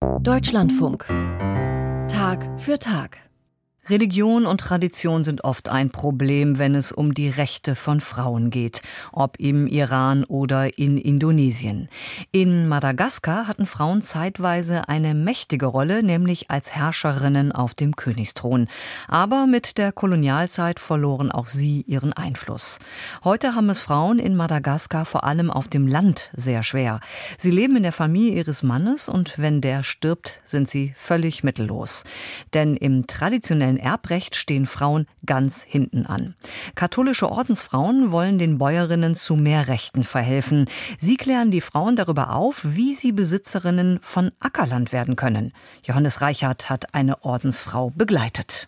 Deutschlandfunk. Tag für Tag. Religion und Tradition sind oft ein Problem, wenn es um die Rechte von Frauen geht, ob im Iran oder in Indonesien. In Madagaskar hatten Frauen zeitweise eine mächtige Rolle, nämlich als Herrscherinnen auf dem Königsthron. Aber mit der Kolonialzeit verloren auch sie ihren Einfluss. Heute haben es Frauen in Madagaskar vor allem auf dem Land sehr schwer. Sie leben in der Familie ihres Mannes und wenn der stirbt, sind sie völlig mittellos. Denn im traditionellen Erbrecht stehen Frauen ganz hinten an. Katholische Ordensfrauen wollen den Bäuerinnen zu mehr Rechten verhelfen. Sie klären die Frauen darüber auf, wie sie Besitzerinnen von Ackerland werden können. Johannes Reichert hat eine Ordensfrau begleitet.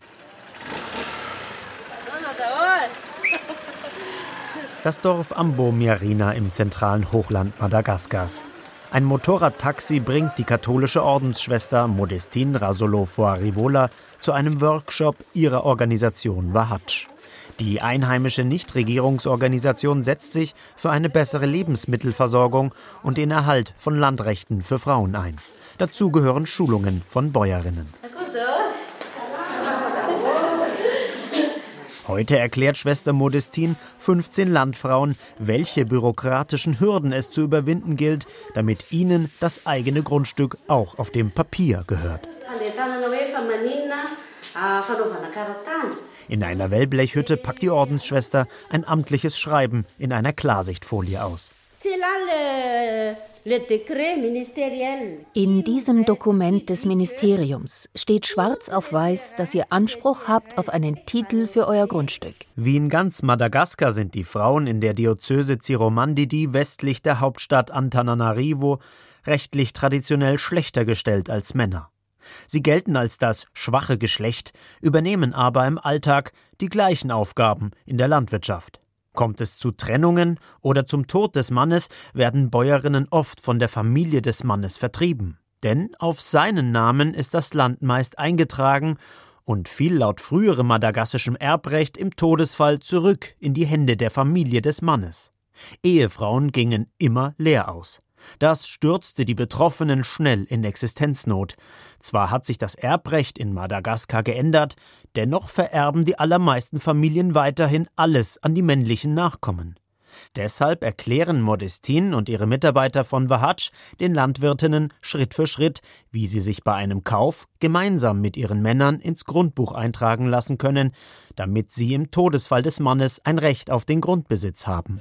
Das Dorf Ambo-Miarina im zentralen Hochland Madagaskars. Ein Motorradtaxi bringt die katholische Ordensschwester Modestine Rasolo-Foarivola zu einem Workshop ihrer Organisation Vahatj. Die einheimische Nichtregierungsorganisation setzt sich für eine bessere Lebensmittelversorgung und den Erhalt von Landrechten für Frauen ein. Dazu gehören Schulungen von Bäuerinnen. Heute erklärt Schwester Modestine 15 Landfrauen, welche bürokratischen Hürden es zu überwinden gilt, damit ihnen das eigene Grundstück auch auf dem Papier gehört. In einer Wellblechhütte packt die Ordensschwester ein amtliches Schreiben in einer Klarsichtfolie aus. In diesem Dokument des Ministeriums steht schwarz auf weiß, dass ihr Anspruch habt auf einen Titel für euer Grundstück. Wie in ganz Madagaskar sind die Frauen in der Diözese Ciromandidi westlich der Hauptstadt Antananarivo rechtlich traditionell schlechter gestellt als Männer. Sie gelten als das schwache Geschlecht, übernehmen aber im Alltag die gleichen Aufgaben in der Landwirtschaft. Kommt es zu Trennungen oder zum Tod des Mannes, werden Bäuerinnen oft von der Familie des Mannes vertrieben. Denn auf seinen Namen ist das Land meist eingetragen und fiel laut früherem madagassischem Erbrecht im Todesfall zurück in die Hände der Familie des Mannes. Ehefrauen gingen immer leer aus. Das stürzte die Betroffenen schnell in Existenznot. Zwar hat sich das Erbrecht in Madagaskar geändert, dennoch vererben die allermeisten Familien weiterhin alles an die männlichen Nachkommen. Deshalb erklären Modestine und ihre Mitarbeiter von Vahatj den Landwirtinnen Schritt für Schritt, wie sie sich bei einem Kauf gemeinsam mit ihren Männern ins Grundbuch eintragen lassen können, damit sie im Todesfall des Mannes ein Recht auf den Grundbesitz haben.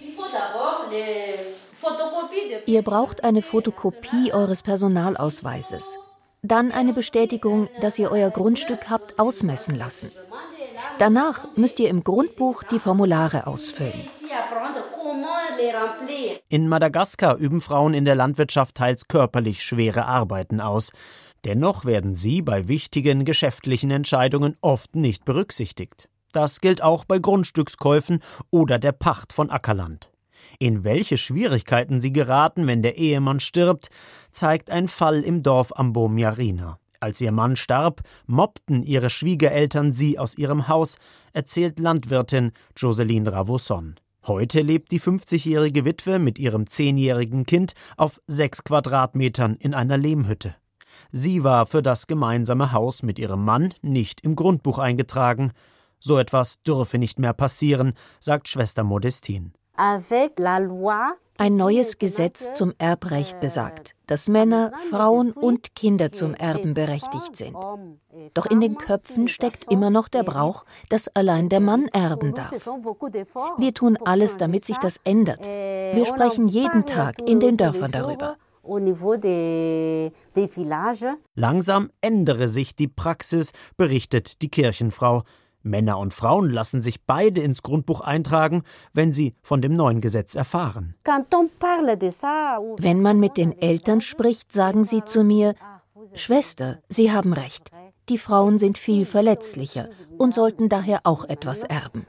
Ihr braucht eine Fotokopie eures Personalausweises. Dann eine Bestätigung, dass ihr euer Grundstück habt ausmessen lassen. Danach müsst ihr im Grundbuch die Formulare ausfüllen. In Madagaskar üben Frauen in der Landwirtschaft teils körperlich schwere Arbeiten aus. Dennoch werden sie bei wichtigen geschäftlichen Entscheidungen oft nicht berücksichtigt. Das gilt auch bei Grundstückskäufen oder der Pacht von Ackerland. In welche Schwierigkeiten sie geraten, wenn der Ehemann stirbt, zeigt ein Fall im Dorf Ambo-Miarina. Als ihr Mann starb, mobbten ihre Schwiegereltern sie aus ihrem Haus, erzählt Landwirtin Joseline Ravosson. Heute lebt die 50-jährige Witwe mit ihrem 10-jährigen Kind auf 6 Quadratmetern in einer Lehmhütte. Sie war für das gemeinsame Haus mit ihrem Mann nicht im Grundbuch eingetragen. So etwas dürfe nicht mehr passieren, sagt Schwester Modestine. Ein neues Gesetz zum Erbrecht besagt, dass Männer, Frauen und Kinder zum Erben berechtigt sind. Doch in den Köpfen steckt immer noch der Brauch, dass allein der Mann erben darf. Wir tun alles, damit sich das ändert. Wir sprechen jeden Tag in den Dörfern darüber. Langsam ändere sich die Praxis, berichtet die Kirchenfrau. Männer und Frauen lassen sich beide ins Grundbuch eintragen, wenn sie von dem neuen Gesetz erfahren. Wenn man mit den Eltern spricht, sagen sie zu mir: Schwester, Sie haben recht. Die Frauen sind viel verletzlicher und sollten daher auch etwas erben.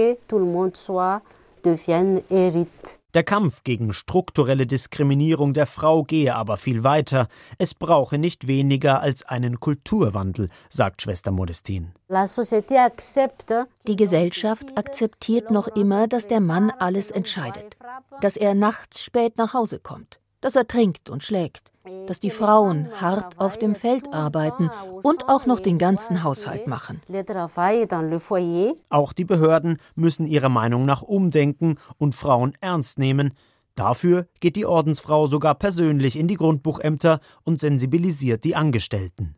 Der Kampf gegen strukturelle Diskriminierung der Frau gehe aber viel weiter. Es brauche nicht weniger als einen Kulturwandel, sagt Schwester Modestine. Die Gesellschaft akzeptiert noch immer, dass der Mann alles entscheidet, dass er nachts spät nach Hause kommt. dass er trinkt und schlägt, dass die Frauen hart auf dem Feld arbeiten und auch noch den ganzen Haushalt machen. Auch die Behörden müssen ihrer Meinung nach umdenken und Frauen ernst nehmen. Dafür geht die Ordensfrau sogar persönlich in die Grundbuchämter und sensibilisiert die Angestellten.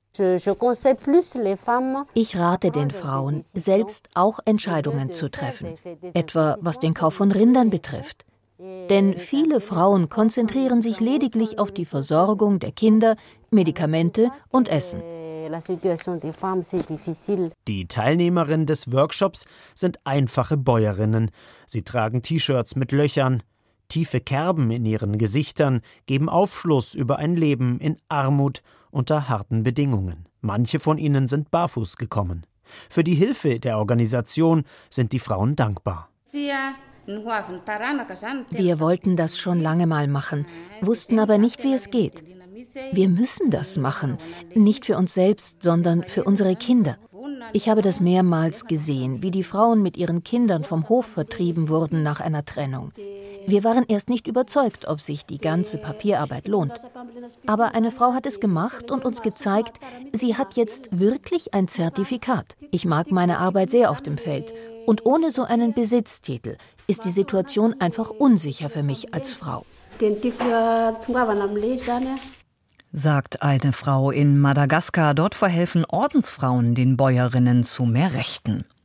Ich rate den Frauen, selbst auch Entscheidungen zu treffen, etwa was den Kauf von Rindern betrifft. Denn viele Frauen konzentrieren sich lediglich auf die Versorgung der Kinder, Medikamente und Essen. Die Teilnehmerinnen des Workshops sind einfache Bäuerinnen. Sie tragen T-Shirts mit Löchern. Tiefe Kerben in ihren Gesichtern geben Aufschluss über ein Leben in Armut unter harten Bedingungen. Manche von ihnen sind barfuß gekommen. Für die Hilfe der Organisation sind die Frauen dankbar. Wir wollten das schon lange mal machen, wussten aber nicht, wie es geht. Wir müssen das machen, nicht für uns selbst, sondern für unsere Kinder. Ich habe das mehrmals gesehen, wie die Frauen mit ihren Kindern vom Hof vertrieben wurden nach einer Trennung. Wir waren erst nicht überzeugt, ob sich die ganze Papierarbeit lohnt. Aber eine Frau hat es gemacht und uns gezeigt, sie hat jetzt wirklich ein Zertifikat. Ich mag meine Arbeit sehr auf dem Feld. Und ohne so einen Besitztitel ist die Situation einfach unsicher für mich als Frau. Sagt eine Frau in Madagaskar. Dort verhelfen Ordensfrauen den Bäuerinnen zu mehr Rechten.